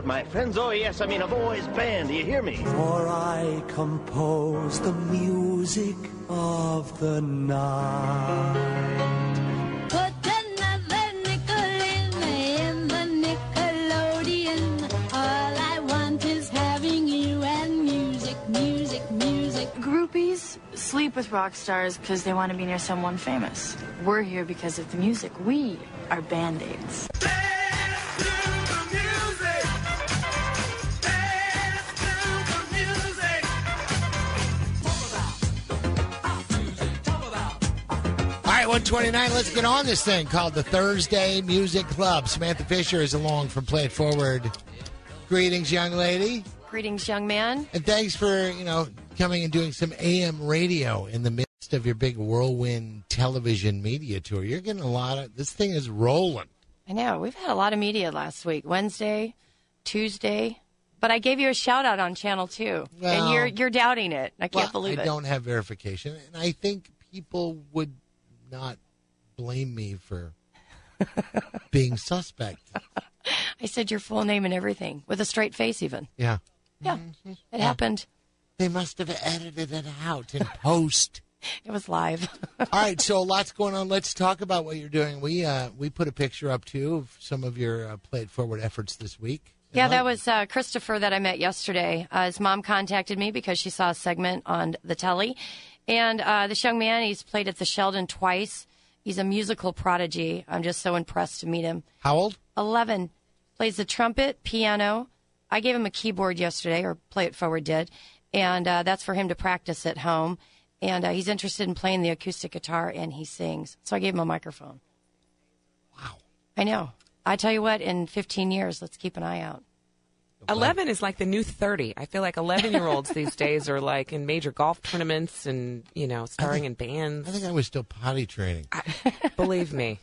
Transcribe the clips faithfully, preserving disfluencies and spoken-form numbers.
my friends. Oh, yes, I mean a boys' band. Do you hear me? For I compose the music of the night. Put another nickel in, in the Nickelodeon. All I want is having you and music, music, music. Groupies sleep with rock stars because they want to be near someone famous. We're here because of the music. We are Band-Aids. one twenty-nine, let's get on this thing called the Thursday Music Club. Samantha Fisher is along from Play It Forward. Greetings, young lady. Greetings, young man. And thanks for, you know, coming and doing some A M radio in the midst of your big whirlwind television media tour. You're getting a lot of, this thing is rolling. I know. We've had a lot of media last week. Wednesday, Tuesday. But I gave you a shout-out on Channel two. Well, and you're you're doubting it. I can't well, believe I it. I don't have verification. And I think people would not blame me for being suspect. I said your full name and everything, with a straight face even. Yeah. Yeah, mm-hmm. it yeah. happened. They must have edited it out in post. It was live. All right, so lots going on. Let's talk about what you're doing. We uh, we put a picture up, too, of some of your uh, Play It Forward efforts this week. Yeah, that was uh, Christopher that I met yesterday. Uh, his mom contacted me because she saw a segment on the telly. And uh, this young man, he's played at the Sheldon twice. He's a musical prodigy. I'm just so impressed to meet him. How old? eleven. Plays the trumpet, piano. I gave him a keyboard yesterday, or Play It Forward did. And uh, that's for him to practice at home. And uh, he's interested in playing the acoustic guitar, and he sings. So I gave him a microphone. Wow. I know. I tell you what, in fifteen years, let's keep an eye out. eleven is like the new thirty. I feel like eleven-year-olds these days are like in major golf tournaments and, you know, starring think, in bands. I think I was still potty training. I, believe me.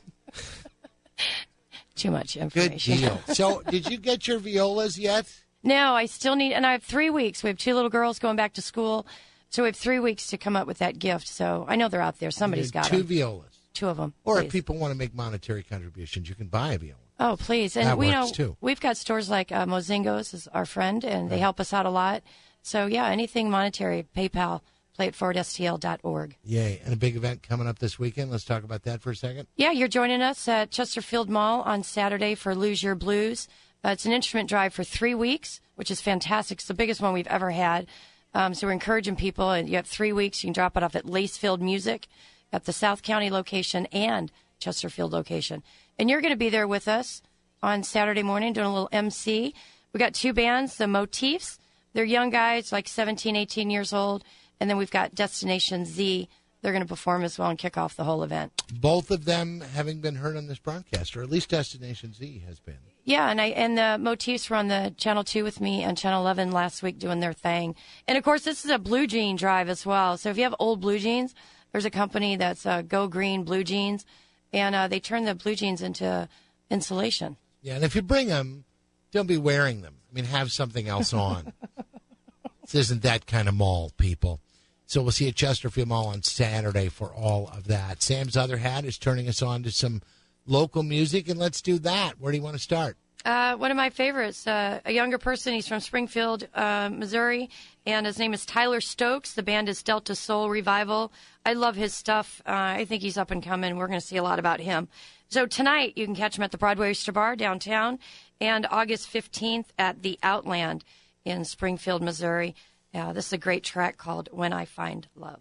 Too much information. Good deal. So, did you get your violas yet? No, I still need, and I have three weeks. We have two little girls going back to school, so we have three weeks to come up with that gift. So I know they're out there. Somebody's got two them. Two violas. Two of them. Or please. If people want to make monetary contributions, you can buy a viola. Oh, please. And that we works know too. We've got stores like uh, Mozingos is our friend, and they help us out a lot. So, yeah, anything monetary, PayPal, play it forward S T L dot org. Yay. And a big event coming up this weekend. Let's talk about that for a second. Yeah, you're joining us at Chesterfield Mall on Saturday for Lose Your Blues. Uh, it's an instrument drive for three weeks, which is fantastic. It's the biggest one we've ever had. Um, so we're encouraging people, and you have three weeks. You can drop it off at Lacefield Music at the South County location and Chesterfield location. And you're going to be there with us on Saturday morning doing a little M C. We got two bands, the Motifs. They're young guys, like seventeen, eighteen years old. And then we've got Destination Z. They're going to perform as well and kick off the whole event. Both of them having been heard on this broadcast, or at least Destination Z has been. Yeah, and I and the Motifs were on the Channel two with me and Channel eleven last week doing their thing. And, of course, this is a blue jean drive as well. So if you have old blue jeans, there's a company that's uh, Go Green Blue Jeans, and uh, they turn the blue jeans into insulation. Yeah, and if you bring them, don't be wearing them. I mean, have something else on. This isn't that kind of mall, people. So we'll see you at Chesterfield Mall on Saturday for all of that. Sam's Other Hat is turning us on to some local music, and let's do that. Where do you want to start? Uh, one of my favorites, uh, a younger person. He's from Springfield, uh, Missouri, and his name is Tyler Stokes. The band is Delta Soul Revival. I love his stuff. Uh, I think he's up and coming. We're going to see a lot about him. So tonight you can catch him at the Broadway Oyster Bar downtown, and August fifteenth at the Outland in Springfield, Missouri. Uh, this is a great track called When I Find Love.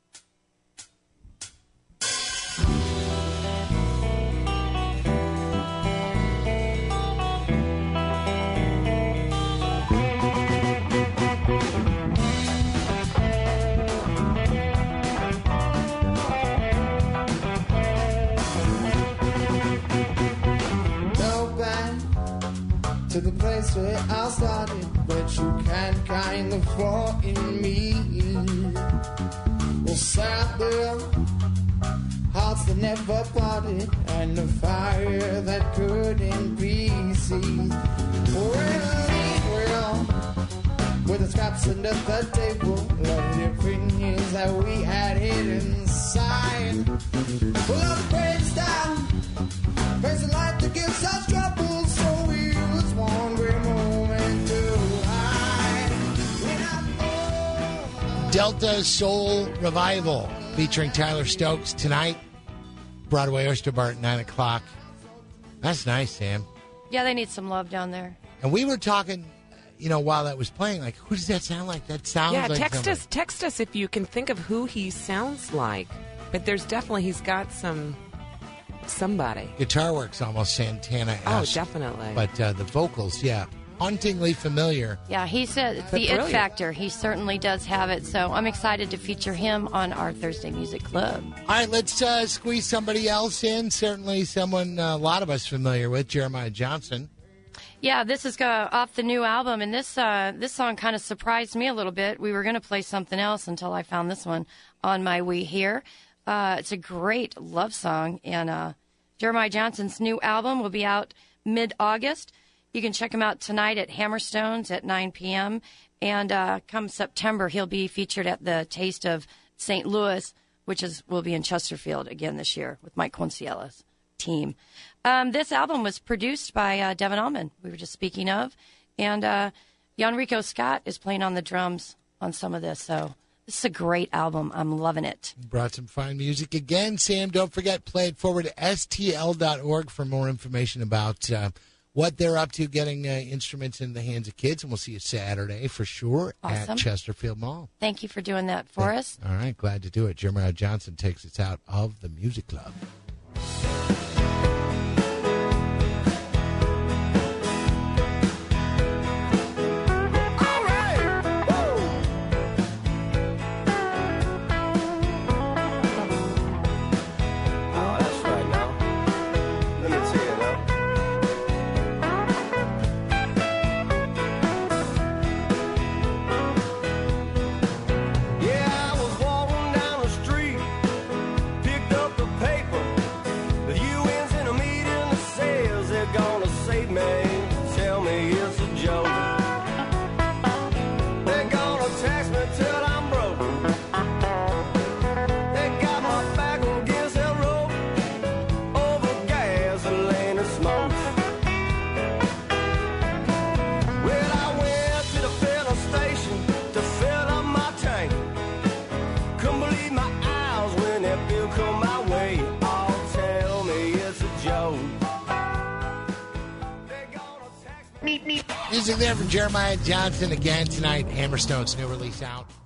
To the place where I started, but you can't kind of fall in me. Well, sat there, hearts that never parted, and a fire that couldn't be seen. Well, well, with the scraps under the table, love the opinions that we had hidden inside. Well, love breaks down, face the light that gives us trouble, so we one great moment Delta Soul Revival featuring Tyler Stokes tonight. Broadway Oyster Bar at nine o'clock. That's nice, Sam. Yeah, they need some love down there. And we were talking, you know, while that was playing, like, who does that sound like? That sounds Yeah, like text somebody. us. Text us if you can think of who he sounds like. But there's definitely he's got some somebody. Guitar work's almost Santana-esque. Oh, definitely. But uh, the vocals, yeah, hauntingly familiar. Yeah, he said it's But the it brilliant. factor. He certainly does have it. So I'm excited to feature him on our Thursday Music Club. All right, let's uh, squeeze somebody else in. Certainly someone uh, a lot of us familiar with, Jeremiah Johnson. Yeah, this is uh, off the new album, and this uh, this song kind of surprised me a little bit. We were going to play something else until I found this one on my way here. Uh, it's a great love song, and uh, Jeremiah Johnson's new album will be out mid-August. You can check him out tonight at Hammerstones at nine p.m., and uh, come September, he'll be featured at the Taste of Saint Louis, which is will be in Chesterfield again this year with Mike Conciella's team. Um, this album was produced by uh, Devin Allman, we were just speaking of, and uh, Enrico Scott is playing on the drums on some of this, so this is a great album. I'm loving it. Brought some fine music again. Sam, don't forget, play it forward to S T L dot org for more information about uh, what they're up to, getting uh, instruments in the hands of kids, and we'll see you Saturday for sure Awesome. at Chesterfield Mall. Thank you for doing that for us. All right, glad to do it. Jeremiah Johnson takes us out of the Music Club. Yeah, I was walking down the street, picked up the paper. The U N's in a meeting that says they're gonna save me. Tell me it's a joke. They're gonna tax me till I'm broke. They got my back against that rope over gasoline and smoke. Well, I went to the filling station to fill up my tank. Couldn't believe my eyes when that bill come my way. Oh, tell me it's a joke. They're gonna tax me. Music there from Jeremiah Johnson again tonight. Hammerstone's new release out.